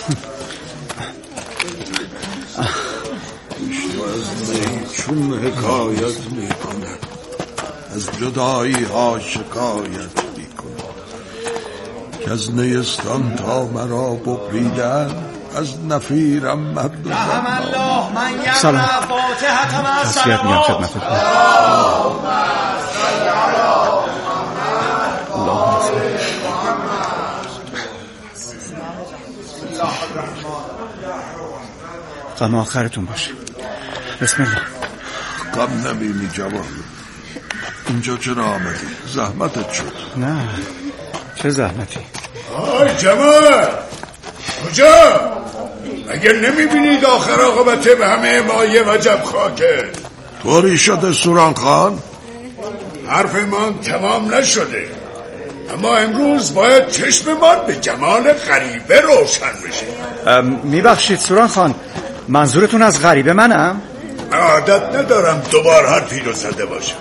از می چون حکایت میکنه، از جدایی ها شکایت میکنه، که از نیستان تا مرا ببریدن، از نفیرم مرد سلام. تسلیت میگم خدمتتون. غم آخرتون باشه. بسم الله. غم نمی‌بینی جوان؟ اینجا چرا آمدی؟ زحمتت شد. نه چه زحمتی؟ آی جمال کجا؟ اگر نمیبینید آخر عاقبت به همه ما یه وجب خاکه. طوری شده سوران خان؟ حرف من تمام نشده، اما امروز باید چشممان به جمال غریبه روشن بشه. میبخشید سوران خان، منظورتون از غریبه منم؟ عادت ندارم دوبار حرفی رو زده باشم.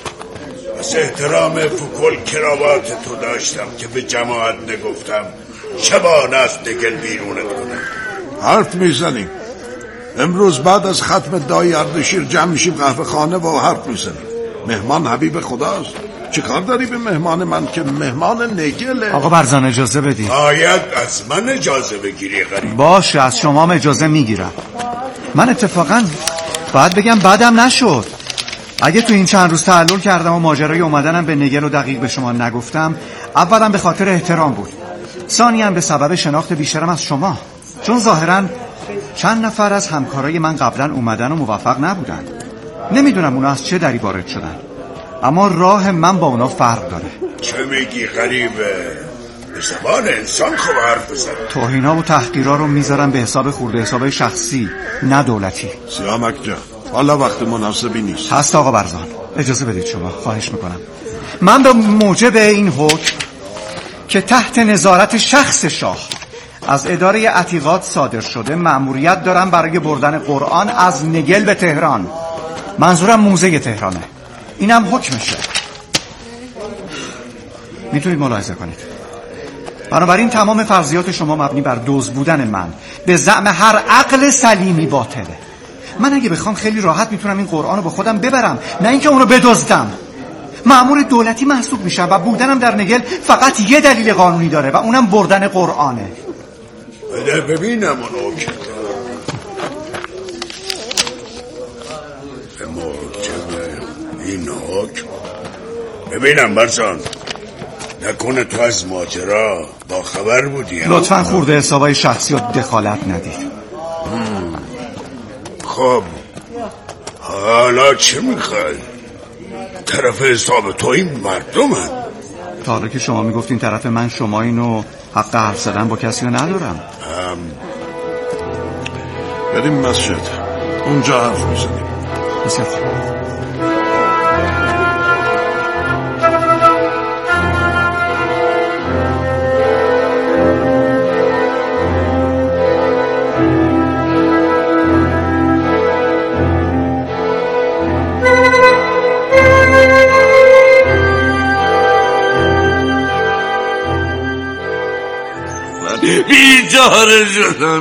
از احترام فکل کراوات تو داشتم که به جماعت نگفتم شبانه از دگل بیرونت کنم. حرف میزنیم امروز بعد از ختم دایی اردشیر جمع میشیم قهوه خانه و حرف میزنیم. مهمان حبیب خداست، چه کار داری به مهمان من که مهمان نگله؟ آقا برزن اجازه بدید. باید از من اجازه بگیری غریب. باشه از شما اجازه میگیرم. من اتفاقا باید بگم بعدم نشد. اگه تو این چند روز تعلل کردم و ماجرای اومدنم به نگل و دقیق به شما نگفتم، اولا به خاطر احترام بود، ثانیاً به سبب شناخت بیشترم از شما، چون ظاهراً چند نفر از همکارای من قبلا اومدن و موفق نبودن. نمیدونم اونا از چه دری وارد شدن، اما راه من با اونا فرق داره. چه میگی غریبه؟ به زبان انسان خوب حرف بزن. توهینا و تحقیرها رو میذارم به حساب خورده حسابای شخصی نه دولتی. سیامک جان حالا وقت مناسبی نیست. هست آقا برزان، اجازه بدید شما، خواهش میکنم. من به موجب این حکم که تحت نظارت شخص شاه از اداره عتیقات صادر شده مأموریت دارم برای بردن قرآن از نگل به تهران. منظورم موزه تهرانه. اینم حکمشه، میتونید ملاحظه کنید. بنابراین تمام فرضیات شما مبنی بر دزد بودن من به زعم هر عقل سلیمی باطله. من اگه بخوام خیلی راحت میتونم این قرآن رو با خودم ببرم، نه اینکه اونو بدزدم. مأمور دولتی محسوب میشم و بودنم در نگل فقط یه دلیل قانونی داره و اونم بردن قرآنه. بده ببینم اون حکم. این حکم ببینم برزان، نکنه تو از ماجرا با خبر بودی؟ لطفاً خورده حسابای شخصی رو دخالت ندید. خب حالا چه میخوای؟ طرف حساب تو این مردمن. تا حالا که شما میگفتین طرف من شما اینو حق حرف زدن با کسی رو ندارم. بریم مسجد، اونجا حرف میزنیم. بسیار بیچاره شدم.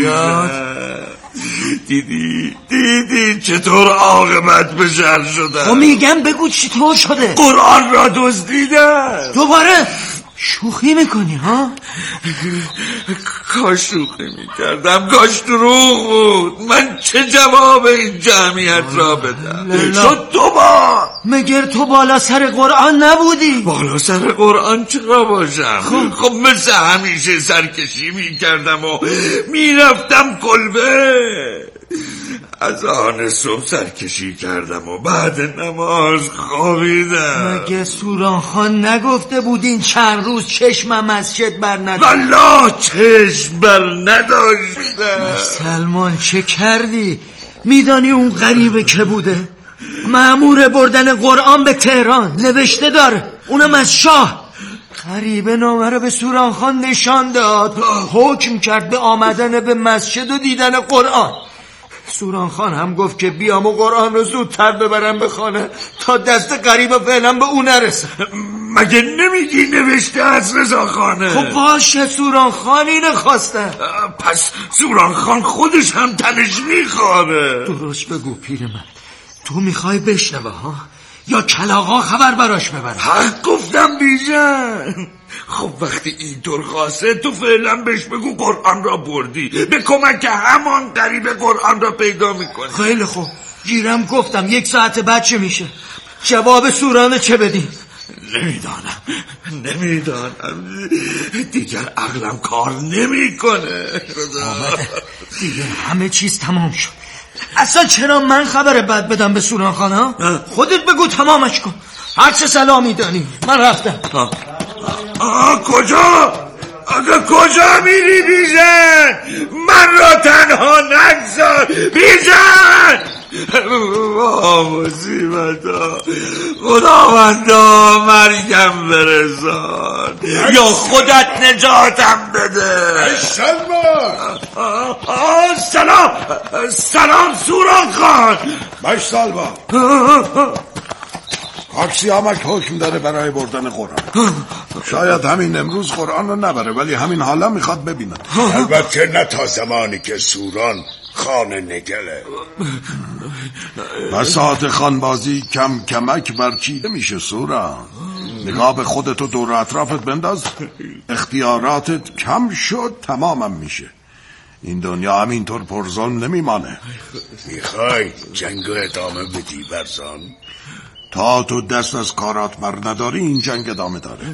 دیدی چطور عاقبت به شر شدن؟ خب میگم بگو چطور شده؟ قرآن را دزدیدن. دوباره شوخی میکنی ها؟ کاش شوخی میکردم، کاش دروغ بود. من چه جواب این جمعیت را بدم؟ شد دوبار. مگر تو بالا سر قرآن نبودی؟ بالا سر قرآن چرا باشم؟ خب مثل همیشه سرکشی میکردم و میرفتم کلبه. از آن صبح سرکشی کردم و بعد نماز خوابیدم. مگه سوران خان نگفته بودین چند روز چشمم مسجد بر نداشت؟ والله چشم بر نداشتم. سلمان چه کردی؟ میدانی اون غریبه که بوده؟ مأمور بردن قرآن به تهران نوشته داره، اونم از شاه. غریبه نامه رو به سوران خان نشان داد، حکم کرد به آمدن به مسجد و دیدن قرآن. سوران خان هم گفت که بیام و قرآن رو زودتر ببرم به خانه تا دست غریبه فعلا به اون نرسه. مگه نمیگی نوشته از رضاخانه؟ خب باشه، سوران خان اینو خواسته. پس سوران خان خودش هم تنش میخواره. درست بگو پیرمرد، تو میخوای بشنوه ها یا کلاغا خبر براش ببره؟ حق گفتم بیژن. خب وقتی اینطور خواسته تو فعلا بهش بگو قرآن را بردی، به کمک همان غریب قرآن را پیدا میکنی. خیلی خوب، گیرم گفتم 1 ساعت بعد چه میشه؟ جواب سورانه چه بدیم؟ نمیدانم دیگر عقلم کار نمیکنه. دیگه همه چیز تمام شد. اصلا چرا من خبر بد بدم به سوران خانه؟ خودت بگو تمامش کن. هر چه سلامی دانی من رفتم. کجا؟ کجا میری بیژن؟ من را تنها نگذار بیژن. مصیبتا خداوندا مرگم برسان یا خودت نجاتم بده. سلام سوران خان. باش سالبا. آکسیامک حکم داره برای بردن قرآن. شاید همین امروز قرآن رو نبره، ولی همین حالا میخواد ببینه. البته نه تا زمانی که سوران خان نگله. بساط خانبازی کم کمک برچیده میشه سوران. نگاه به خودتو دور اطرافت بنداز، اختیاراتت کم شد تمامم میشه. این دنیا همینطور پرظلم نمیمانه. میخوای جنگو ادامه بدی برزان؟ تا تو دست از کارات بر نداری این جنگ ادامه داره.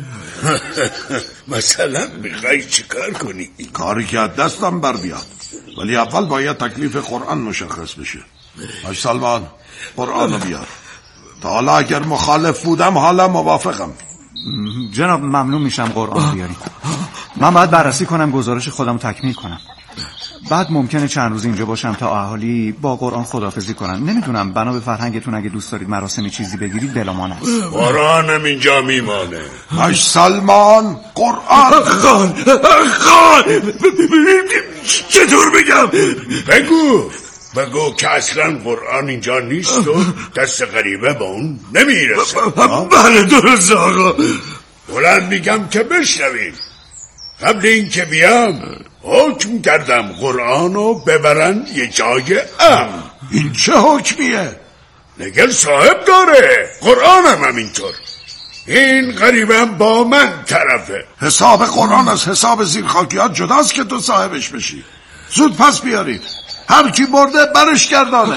مثلا میخوای چیکار کنی؟ کاری که از دستم بر بیاد، ولی اول باید تکلیف قرآن مشخص بشه. باش سلمان، قرآن رو بیار. تا حالا اگر مخالف بودم حالا موافقم. جناب ممنون میشم قرآن بیاری. من باید بررسی کنم، گزارش خودم تکمیل کنم. بعد ممکنه چند روز اینجا باشم تا اهالی با قرآن خداحافظی کنن. نمیدونم بنا به فرهنگتون اگه دوست دارید مراسمی چیزی بگیرید بلامان است. قرآنم اینجا میمانه. باش سلمان، قرآن. خان چطور بگم؟ بگو که اصلا قرآن اینجا نیست و دست غریبه با اون نمیرسه. بله درست آقا. بلند میگم که بشنویم. قبل این که بیام حکم کردم قرآنو ببرن یه جای امن. این چه حکمیه؟ نگل صاحب داره، قرآنم همینطور. این غریبم با من طرفه. حساب قرآن از حساب زیرخاکیات جداست که تو صاحبش بشی. زود پس بیارید، هر کی برده برش گردانه.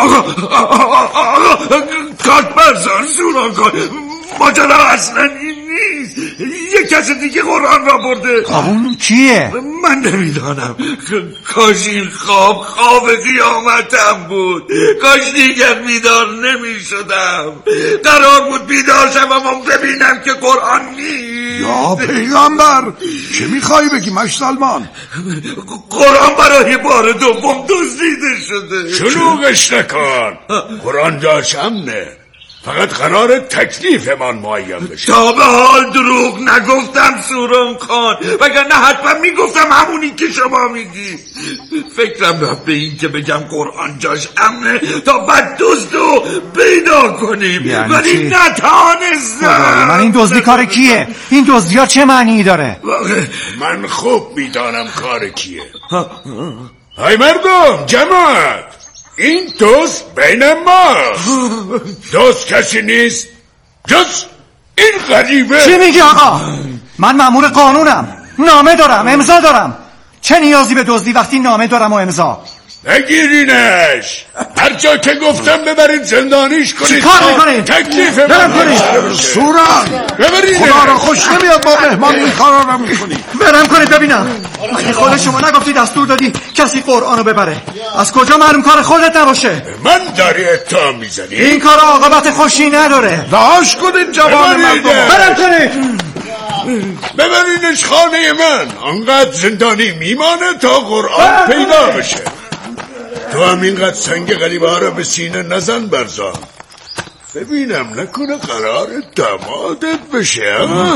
کارت برزان سوران کن، ماجرا اصلا این نیست. یه کس دیگه قرآن را برده. اون کیه؟ من نمیدانم. کاش این خواب قیامتم بود، کاش دیگر بیدار نمی شدم. قرار بود بیدار شدم و ببینم که قرآن نیست. یا پیغمبر، چه میخوایی بگی مش سلمان؟ قرآن برای بار دوم دزدیده شده. شلوغش نکن، قرآن جاش امنه، فقط قرار تکلیفمان معین بشه. تا به حال دروغ نگفتم سوران خان، وگرنه حتما میگفتم همونی که شما میگی. فکرم رفت به این که بگم قرآن جاش امنه تا بعد دزدو پیدا کنیم، یعنی ولی نتانستم. من این دزدی کار کیه؟ این دزدی ها چه معنی داره؟ من خوب میدانم کار کیه. های مردم، جماعت، این دوست بین ماست. دوست کسی نیست جز این غریبه. چی میگی آقا؟ من مأمور قانونم، نامه دارم، امضا دارم. چه نیازی به دزدی وقتی نامه دارم و امضا؟ بگیرینش، هر جا که گفتم ببرید زندانیش کنید. چی کار میکنید؟ تکلیف برم کنید. سوران ببرینش. خدا را خوش نمیاد با مهمان این کارا را میکنی. برم کنید ببینم. اگه خود شما نگفتی دستور دادی کسی قرآنو ببره، از کجا معلوم کار خودت نباشه؟ من داری اتهام میزنی؟ این کار عاقبت خوشی نداره. داش کنید جوان مردم. برم کنید. ببرینش خانه من، انقدر زندانی میمانه تا قرآن پیدا بشه. تو هم اینقدر سنگ غریبه ها را به سینه نزن برزان. ببینم نکنه قرار دمادت بشه.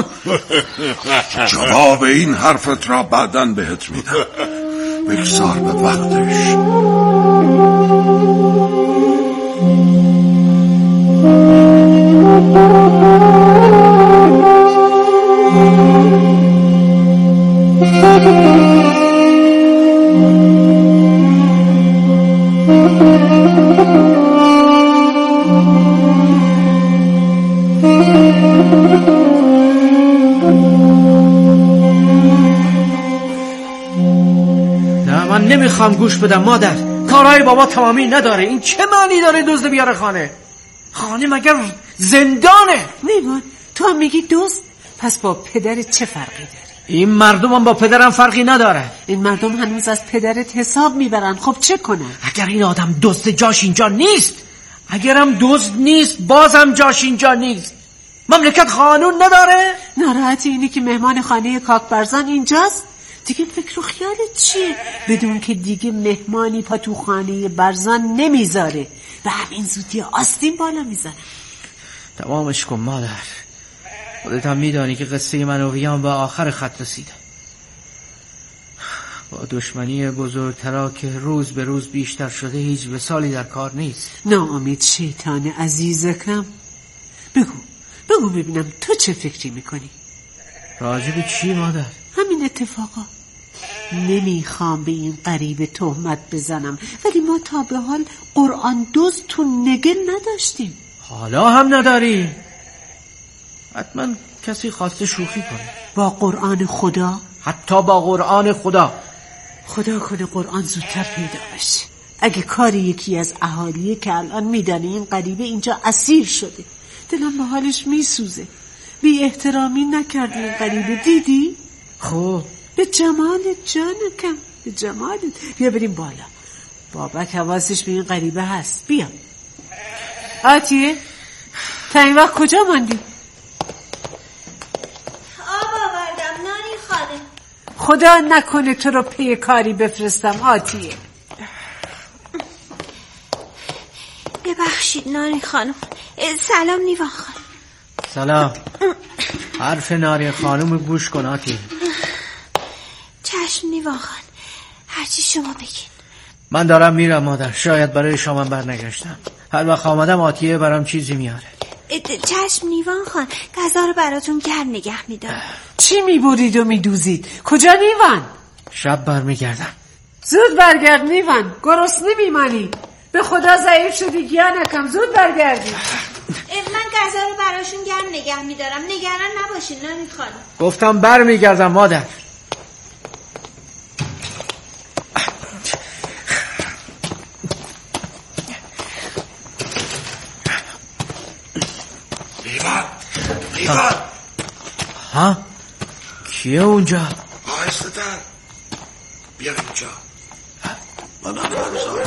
جواب این حرفت را بعداً بهت میدم. بگذار به وقتش. من نمیخوام گوش بدم مادر. کارهای بابا تمامی نداره. این چه معنی داره دزد بیاره خانه؟ خانه مگر زندانه؟ نیمان تو هم میگی دزد؟ پس با پدرت چه فرقی داره؟ این مردم هم با پدرم فرقی نداره. این مردم هنوز از پدرت حساب میبرن. خب چه کنن؟ اگر این آدم دزد جاش اینجا نیست، اگرم دزد نیست بازم جاش اینجا نیست. مملکت قانون نداره؟ ناراحتی اینی که مهمان خانه کاکبرزان اینجاست؟ دیگه فکر و خیالت چیه؟ بدون که دیگه مهمانی پا تو خانه برزان نمیذاره، به همین زودی آستین بالا میذاره. تمامش کن مادر. خودت هم میدانی که قصه من و ویان به آخر خط رسیده. با دشمنی بزرگترا که روز به روز بیشتر شده هیچ وصالی در کار نیست. ناامید شیطان عزیزکم. بگو ببینم تو چه فکری میکنی؟ راجب چی مادر؟ همین اتفاقا. نمیخوام به این غریبه تهمت بزنم، ولی ما تا به حال قرآن دزد تو نگل نداشتیم. حالا هم نداری؟ حتما کسی خواسته شوخی کنه. با قرآن خدا؟ حتی با قرآن خدا. خدا کنه قرآن زودتر پیدا بشه. اگه کاری یکی از اهالیه که الان میدانه این غریبه اینجا اسیر شده، دلم به حالش میسوزه. بی احترامی نکردی این غریبه، دیدی؟ خب به جمالت جانکم، به جمالت. بیا بریم بالا. بابک حواسش به این غریبه هست. بیا. آتیه تا این وقت کجا ماندی؟ آب آوردم نانی خاله. خدا نکنه تو رو پی کاری بفرستم آتیه. ببخشید نانی خانم. سلام نیوا خانم. سلام. حرف ناری خانم گوش کن آتیه. چشم نیوا خان، هرچی شما بگین. من دارم میرم مادر. شاید برای شما برنگشتم. هر وقت آمدم آتیه برام چیزی میاره. چشم نیوان خان، غذا رو براتون گرم نگه میدارم. چی میبرید و میدوزید؟ کجا نیوان؟ شب برمیگردم. زود برگرد نیوان، گرسنه میمانی. به خدا ضعیف شدی گیانکم، زود برگردی. من غذا رو براشون گرم نگه میدارم، نگران نباشین نانی خانم. گفتم برمیگردم مادر. نیوان ها؟ کیه اونجا؟ آهسته تر بیا اینجا. من برزان.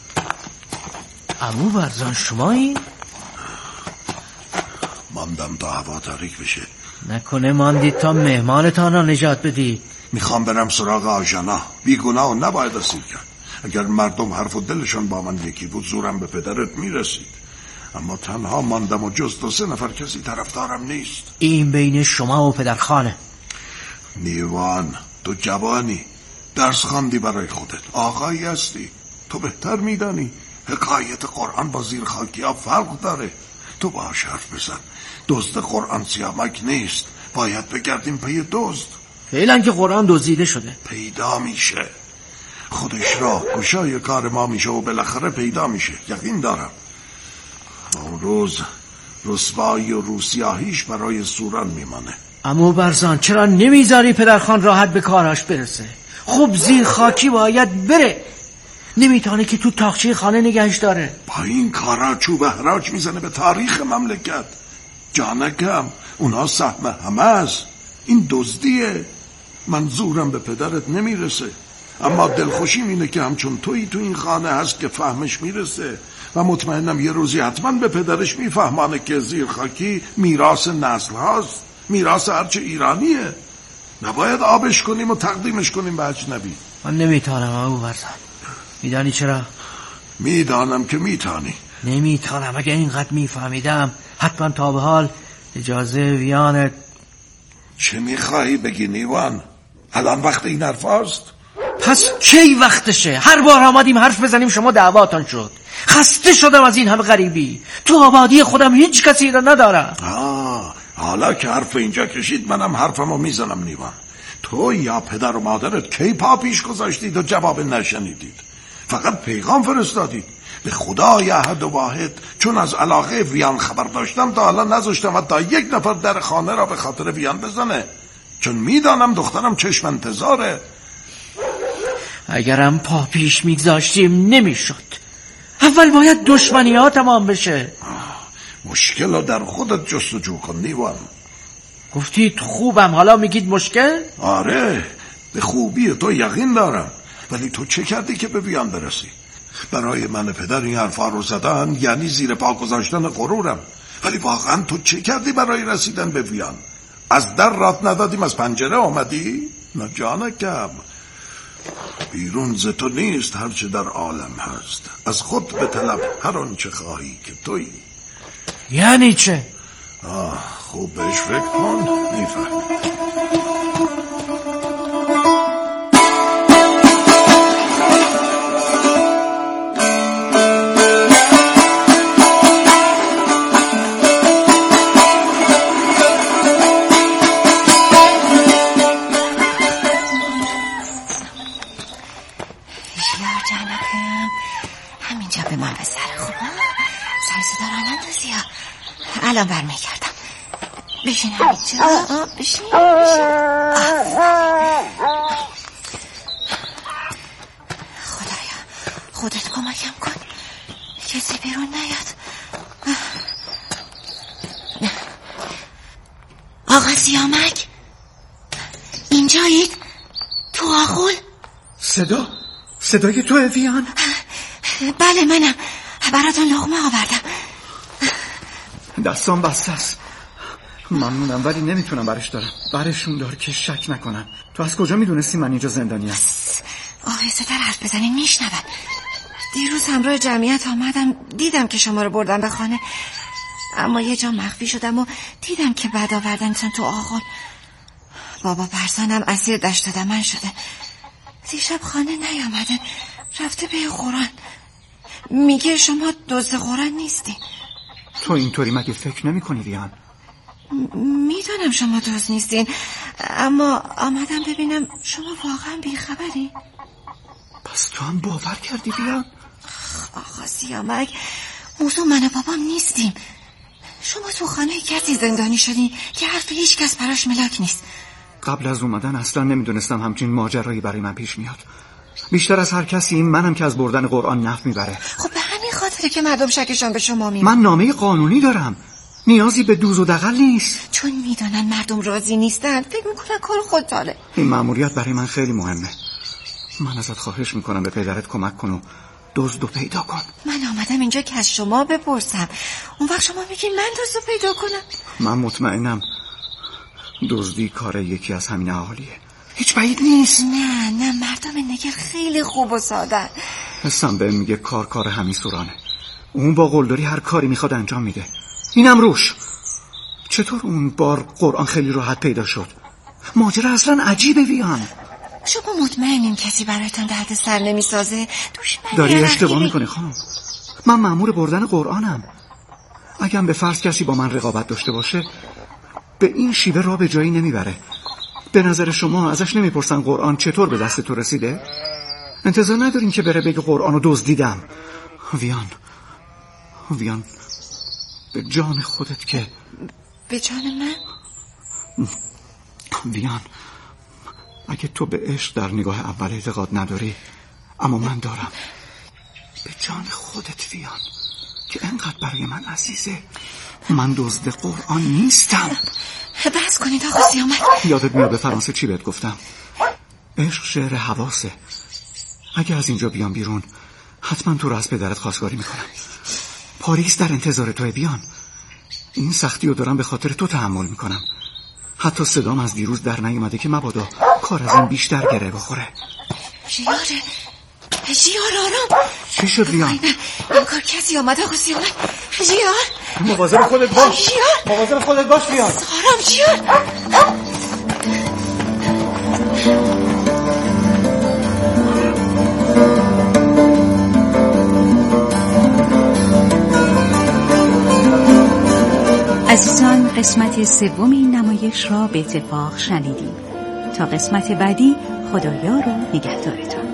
عمو برزان شمایی؟ ماندم تا هوا تاریک بشه. نکنه ماندید تا مهمانتان را نجات بدید؟ میخوام برم سراغ آژانا. بیگناه و نباید اسیر کرد. اگر مردم حرف و دلشان با من یکی بود زورم به پدرت میرسید. اما تنها ماندم و جز 2-3 نفر کسی طرفدارم نیست. این بین شما و پدرخانه. نیوان تو جوانی، درس خواندی برای خودت، آقایی هستی، تو بهتر میدانی حکایت قرآن با زیرخاکی ها فرق داره. تو باهاش حرف بزن. دزد قرآن سیامک نیست، باید بگردیم پی دزد. فعلا که قرآن دزدیده شده. پیدا میشه، خودش را گشای کار ما میشه و بالاخره پیدا میشه، یقین دارم. اون روز رسوایی و روسیاهیش برای سوران میمانه. عمو برزان چرا نمیذاری پدرخان راحت به کاراش برسه؟ خب زیر خاکی باید بره. نمیتونه که تو تاقچه خانه نگهش داره. با این کارا چوب حراج میزنه به تاریخ مملکت. جانکم اونا سهم همه است. این دزدیه. منظورم به پدرت نمیرسه، اما دلخوشیم اینه که همچون تویی تو این خانه هست که فهمش میرسه و مطمئنم یه روزی حتما به پدرش میفهمانه که زیرخاکی میراث نسل هاست، میراث هرچه ایرانیه. نباید آبش کنیم و تقدیمش کنیم به اجنبی. من نمیتونم عمو برزان. میدانی چرا؟ میدانم که میتانی. نمیتونم. اگه اینقدر میفهمیدم حتما تا به حال اجازه ویانت. چه میخواهی بگی نیوان؟ الان وقت این حرف هست؟ پس کی وقتشه؟ هر بار آمدیم حرف بزنیم شما دعواتان شد. خسته شدم از این همه غریبی. تو آبادی خودم هیچ کسی را ندارم. حالا که حرف اینجا کشید منم حرفمو میزنم نیوان. تو یا پدر و مادرت کی پا پیش گذاشتید و جواب نشنیدید؟ فقط پیغام فرستادید. به خدای احد و واحد، چون از علاقه ویان خبر داشتم تا حالا نذاشتم حتی یک نفر در خانه را به خاطر ویان بزنه، چون میدانم دخترم چشم انتظاره. اگرم پا پیش میگذاشتیم نمیشد. اول باید دشمنی ها تمام بشه. مشکل رو در خودت جستجو کن نیوان. گفتید خوبم، حالا میگید مشکل؟ آره، به خوبی تو یقین دارم، ولی تو چه کردی که به ویان برسی؟ برای من پدر این حرفا رو زدن یعنی زیر پا گذاشتن غرورم. ولی واقعا تو چه کردی برای رسیدن به ویان؟ از در رات ندادیم از پنجره آمدی؟ نه جانکم، بیرون ز تو نیست هرچه در عالم هست. از خود به طلب هر آنچه خواهی که تویی. یعنی چه؟ خوب بهش فکر کن، میفهمی. الان برمیگردم. بشین همینجا. بشین. خدایا خودت کمکم کن کسی بیرون نیاد. آقا سیامک اینجایید؟ تو آغول؟ صدای تو ویان؟ بله منم، براتون لقمه آوردم. دستان بسته است. ممنونم ولی نمیتونم برش دارم. برشون دار که شک نکنم. تو از کجا میدونستی من اینجا زندانیم؟ آهسته تر حرف بزنین میشنون. دیروز همراه جمعیت آمدم، دیدم که شما رو بردن به خانه، اما یه جا مخفی شدم و دیدم که بعد آوردنتون تو آغل. بابا پرسانم اسیر دشت دمن شده. دیشب خانه نیامده، رفته به قرآن. میگه شما دزد قرآن نیستی. تو اینطوری مگه فکر نمی کنی ویان؟ میدونم شما دزد نیستین، اما آمدم ببینم شما واقعا بیخبری. پس تو هم باور کردی ویان؟ آقا سیامک، موضوع من و بابام نیستیم. شما تو خانه کسی زندانی شدین که حرف هیچ کس براش ملاک نیست. قبل از اومدن اصلا نمیدونستم همچین ماجرایی برای من پیش میاد. بیشتر از هر کسی منم که از بردن قرآن نفع میبره. خب به همین خاطره که مردم شکشان به شما میمونه. من نامه قانونی دارم، نیازی به دوز و دغل نیست. چون میدونن مردم راضی نیستن فکر میکنن کار خودتاله. این مأموریت برای من خیلی مهمه. من ازت خواهش میکنم به پدرت کمک کن و دزدو پیدا کن. من آمدم اینجا که از شما بپرسم، اون وقت شما میگین من دزدو پیدا کنم. من مطمئنم دزدی کار یکی از همین اهالیه. هیچ بعید نیست. نه مردم نگر خیلی خوب و ساده. حسم بهم میگه کار همین سورانه. اون با قلدری هر کاری میخواد انجام میده. اینم روش. چطور اون بار قرآن خیلی راحت پیدا شد؟ ماجرا اصلا عجیبه ویان. شما مطمئنین کسی برایتان درد سر نمیسازه؟ داری اشتباه میکنی خانم. من مأمور بردن قرآنم. اگرم به فرض کسی با من رقابت داشته باشه به این شیوه راه به جایی نمیبره. به نظر شما ازش نمیپرسن قرآن چطور به دست تو رسیده؟ انتظار ندارین که بره بگه قرآنو دزدیدم. ویان به جان خودت که به جان من؟ ویان اگه تو به عشق در نگاه اول اعتقاد نداری اما من دارم، به جان خودت ویان که انقدر برای من عزیزه، من دزد قرآن نیستم. بس کنید آقا سیامک. یادت میاد به فرانسه چی بهت گفتم؟ عشق شعر حواسه. اگه از اینجا بیام بیرون حتما تو رو از پدرت خواستگاری میکنم. پاریس در انتظار توی ویان. این سختی رو دارم به خاطر تو تحمل میکنم. حتی صدام از دیروز در نیومده که مبادا کار از این بیشتر گره بخوره. ژیار آرام. چی شد ویان؟ این کار کسی آمد آقا سیامک. ژیار مواظب خودت باش. مواظب خودت باش ویان. آرام ژیار. عزیزان، قسمت سوم این نمایش را به اتفاق شنیدیم. تا قسمت بعدی، خدایا رو نگهدارتان.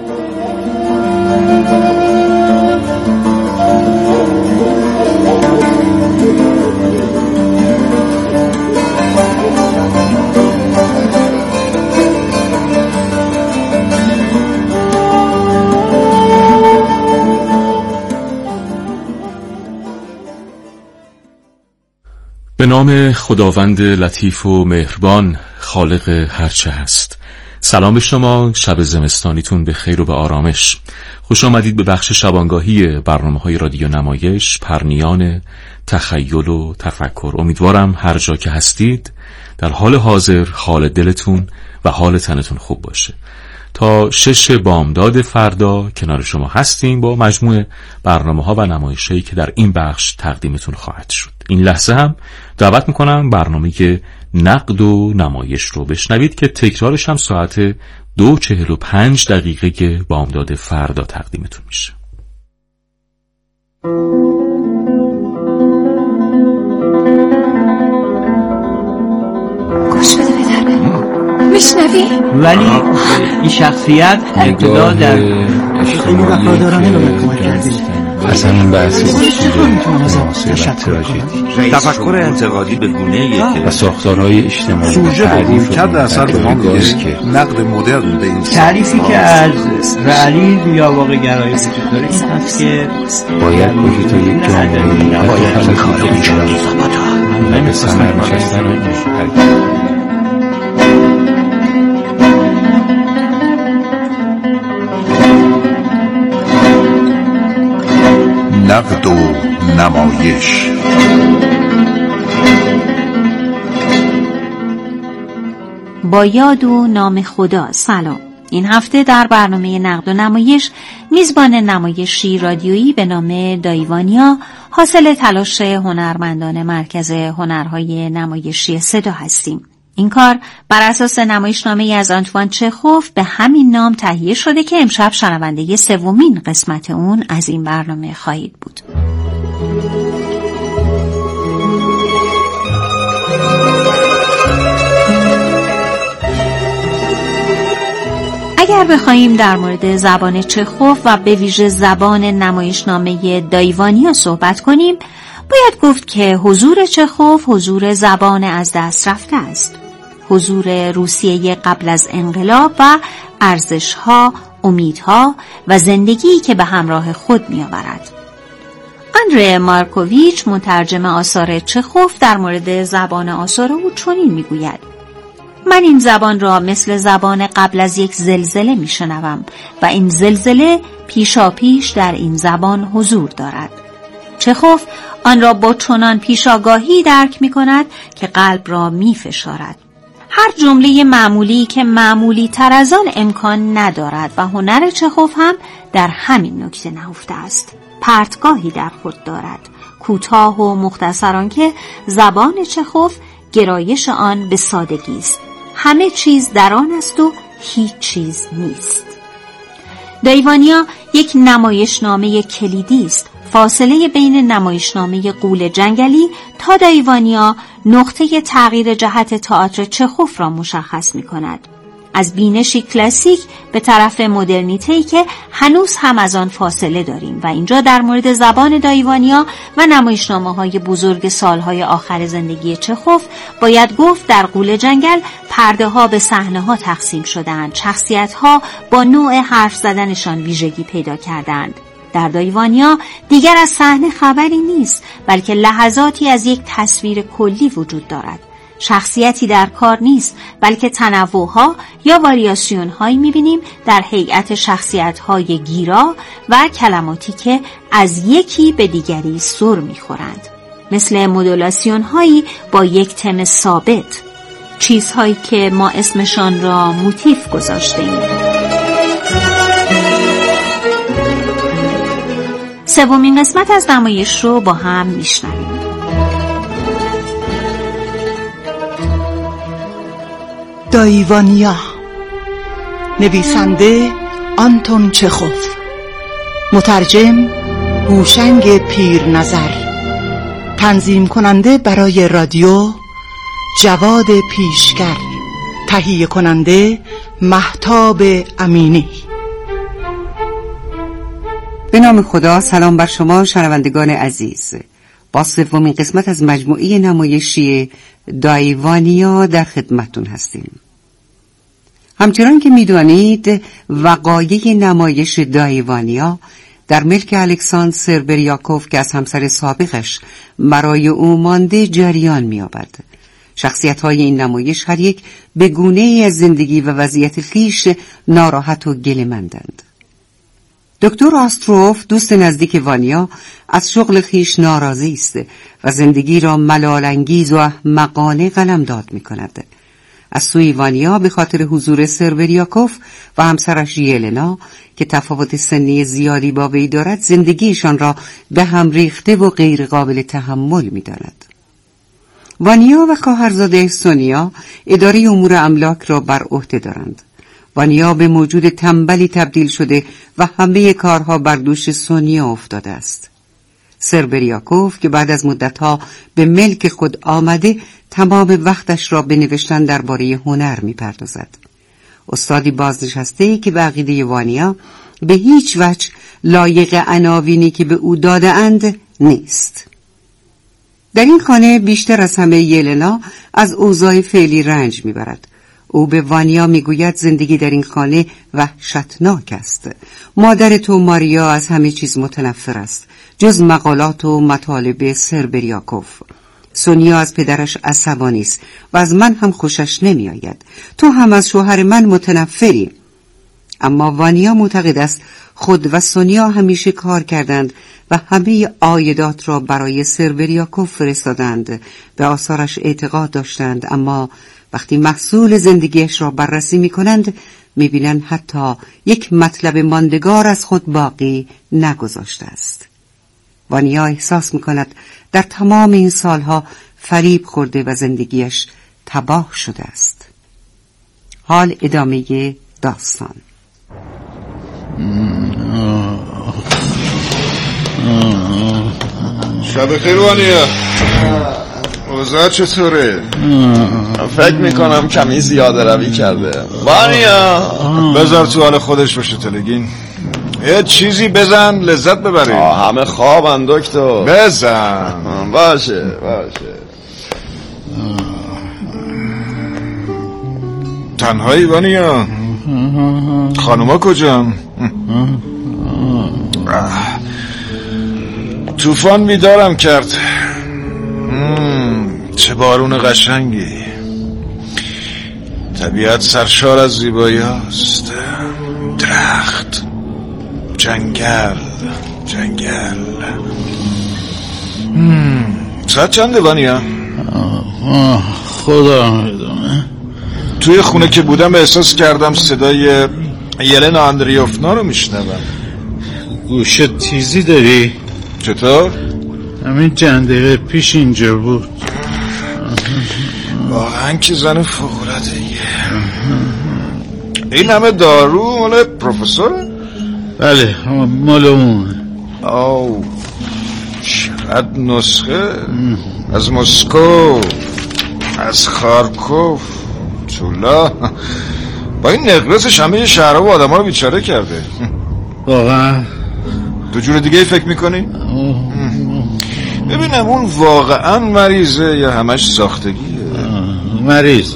به نام خداوند لطیف و مهربان، خالق هرچه هست. سلام به شما، شب زمستانیتون به خیر و به آرامش. خوش آمدید به بخش شبانگاهی برنامه‌های رادیو نمایش، پرنیان تخیل و تفکر. امیدوارم هر جا که هستید در حال حاضر حال دلتون و حال تنتون خوب باشه. تا 6 بامداد فردا کنار شما هستیم با مجموعه برنامه‌ها و نمایش‌هایی که در این بخش تقدیمتون خواهد شد. این لحظه هم دعوت میکنم برنامه نقد و نمایش رو بشنوید که تکرارش هم ساعت 2:45 بامداد فردا تقدیمتون میشه. گوش بده بدرم، میشنوی؟ ولی این شخصیت ابتدا در خیلی وفادارانه به من کمک کرده. اصلا این بحثی تفکر انتقادی به گونه‌ای که و ساختارهای اجتماعی سوژه رویکرد اثر به ما میگه نقد مدرن به این تعریفی که از رئالیسم یا واقع گرایی وجود داره این هست که باید باشی تا یک جامعه نباید کار می‌کردی و به ثمر نشستن و نقد و نمایش. با یاد و نام خدا. سلام. این هفته در برنامه نقد و نمایش میزبان نمایشی رادیویی به نام دایوانیا حاصل تلاش هنرمندان مرکز هنرهای نمایشی صدا هستیم. این کار بر اساس نمایشنامه‌ای از آنتوان چخوف به همین نام تهیه شده که امشب شنونده 3مین قسمت اون از این برنامه خواهید بود. اگر بخواهیم در مورد زبان چخوف و به ویژه زبان نمایشنامه دایوانیا صحبت کنیم، باید گفت که حضور چخوف حضور زبان از دست رفته است. حضور روسیه قبل از انقلاب و ارزش‌ها، امیدها و زندگیی که به همراه خود می‌آورد. اندری مارکوویچ مترجم آثار چخوف در مورد زبان آثار او چنین می‌گوید: من این زبان را مثل زبان قبل از یک زلزله می‌شنوم و این زلزله پیشاپیش در این زبان حضور دارد. چخوف آن را با چنان پیشاگاهی درک می‌کند که قلب را می‌فشارد. هر جمله معمولی که معمولی تر از آن امکان ندارد و هنر چخوف هم در همین نکته نهفته است. پرتگاهی در خود دارد، کوتاه و مختصران که زبان چخوف گرایش آن به سادگی است. همه چیز در آن است و هیچ چیز نیست. دایوانیا یک نمایشنامه کلیدی است. فاصله بین نمایشنامه غول جنگلی تا دایوانیا نقطه تغییر جهت تئاتر چخوف را مشخص می کند. از بینشی کلاسیک به طرف مدرنیته‌ای که هنوز هم از آن فاصله داریم و اینجا در مورد زبان دایوانیا و نمایشنامه‌های بزرگ سالهای آخر زندگی چخوف باید گفت در غول جنگل پرده‌ها به صحنه‌ها تقسیم شدند، شخصیت‌ها با نوع حرف زدنشان ویژگی پیدا کردند. در دایوانیا دیگر از صحنه خبری نیست، بلکه لحظاتی از یک تصویر کلی وجود دارد. شخصیتی در کار نیست، بلکه تنوع‌ها یا واریاسیون‌هایی می‌بینیم در هیئت شخصیت‌های گیرا و کلماتی که از یکی به دیگری سر می‌خورند، مثل مدولاسیون‌هایی با یک تم ثابت، چیزهایی که ما اسمشان را موتیف گذاشته‌ایم. سومین قسمت از نمایش رو با هم میشنویم. دایوانیا، نویسنده آنتون چخوف، مترجم هوشنگ پیرنظر، تنظیم کننده برای رادیو جواد پیشگر، تهیه کننده مهتاب امینی. به نام خدا. سلام بر شما شنوندگان عزیز. با سومین قسمت از مجموعه نمایشی دایوانیا در خدمتتون هستیم. همچنان که میدانید وقایع نمایش دایوانیا در ملک الکساندر سربریاکوف که از همسر سابقش برای او مانده جریان می‌یابد. شخصیت‌های این نمایش هر یک به گونه‌ای از زندگی و وضعیت خویش ناراحت و گله‌مندند. دکتر آستروف دوست نزدیک وانیا از شغل خویش ناراضی است و زندگی را ملال‌انگیز و احمقانه قلمداد می‌کند. از سوی وانیا به خاطر حضور سربریاکوف و همسرش یلنا که تفاوت سنی زیادی با وی دارد زندگیشان را به هم ریخته و غیر قابل تحمل می‌داند. وانیا و خواهرزاده سونیا اداره امور املاک را بر عهده دارند. وانیا به موجود تنبلی تبدیل شده و همه کارها بر دوش سونیا افتاده است. سربریاکوف که بعد از مدتها به ملک خود آمده تمام وقتش را به نوشتن درباره هنر می‌پردازد. استادی بازنشسته‌ای که به عقیده وانیا به هیچ وجه لایق عناوینی که به او داده‌اند نیست. در این خانه بیشتر از همه یلنا از اوضاع فعلی رنج می‌برد. او به وانیا میگوید زندگی در این خانه وحشتناک است. مادر تو ماریا از همه چیز متنفر است جز مقالات و مطالب سربریاکوف. سونیا از پدرش عصبانی است و از من هم خوشش نمیآید. تو هم از شوهر من متنفری. اما وانیا معتقد است خود و سونیا همیشه کار کردند و همه عایدات را برای سربریاکوف فرستادند. به آثارش اعتقاد داشتند، اما وقتی محصول زندگیش را بررسی می کنند می بینند حتی یک مطلب ماندگار از خود باقی نگذاشته است. وانیا احساس می کند در تمام این سالها فریب خورده و زندگیش تباه شده است. حال ادامه داستان. شب خیر وانیا. اوضاع چطوره؟ فکر میکنم کمی زیاده روی کرده. وانیا بذار تو حال خودش باشه تلگین. یه چیزی بزن لذت ببریم. همه خوابن دکتر. بزن. باشه. تنهایی وانیا؟ خانوما کجان؟ طوفان بیدارم کرد. چه بارون قشنگی. طبیعت سرشار از زیبایی هاست. درخت، جنگل. ساعت چنده وانیا؟ خدا میدونه. توی خونه که بودم احساس کردم صدای یلنا اندریوفنا رو میشنوم. گوشت تیزی داری؟ چطور؟ همین چند دقیقه پیش اینجا بود. واقعا که زن فوق‌العاده‌ایه. این همه دارو مال پروفسوره؟ بله مال اون. آو چقدر نسخه. از مسکو، از خارکوف، تولا. با این نقرسش همه شهرها و آدم ها رو بیچاره کرده. واقعا؟ دو جور دیگه فکر میکنی؟ ببینم اون واقعا مریضه یا همش ساختگیه؟ مریض.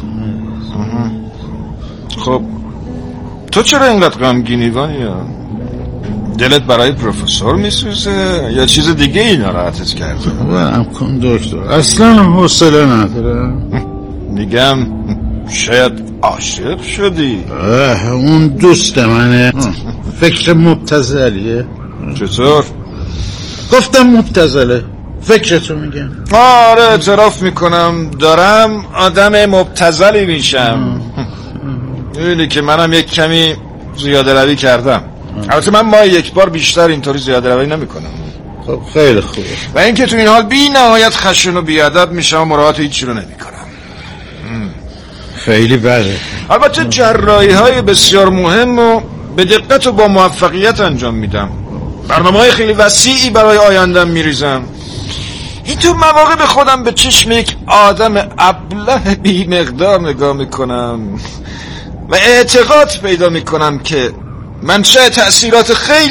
خب تو چرا اینقدر غمگینی وانیا؟ دلت برای پروفسور میسوزه یا چیز دیگه ای ناراحتت کرده؟ برم کن دکتر، اصلا حوصله ندارم. میگم شاید عاشق شدی. اون دوست منه. فکر مبتذلیه. چطور؟ گفتم مبتذله. فکرتو میگم. آره اعتراف میکنم دارم آدم مبتذلی میشم. میدونی که منم یک کمی زیاده روی کردم. البته من ماه یک بار بیشتر اینطوری زیاده روی نمیکنم. خب خیلی خوبه. و اینکه تو این حال بی نهایت خشن و بیادب میشم و مراعات هیچی رو نمیکنم. خیلی بده. البته جراحی های بسیار مهم و به دقت و با موفقیت انجام میدم. برنامه‌های خیلی وسیعی برای آیندم میریزم. این تو مواقع به خودم به چشم یک آدم ابله بی مقدار نگاه میکنم و اعتقاد پیدا میکنم که منشأ تأثیرات خیلی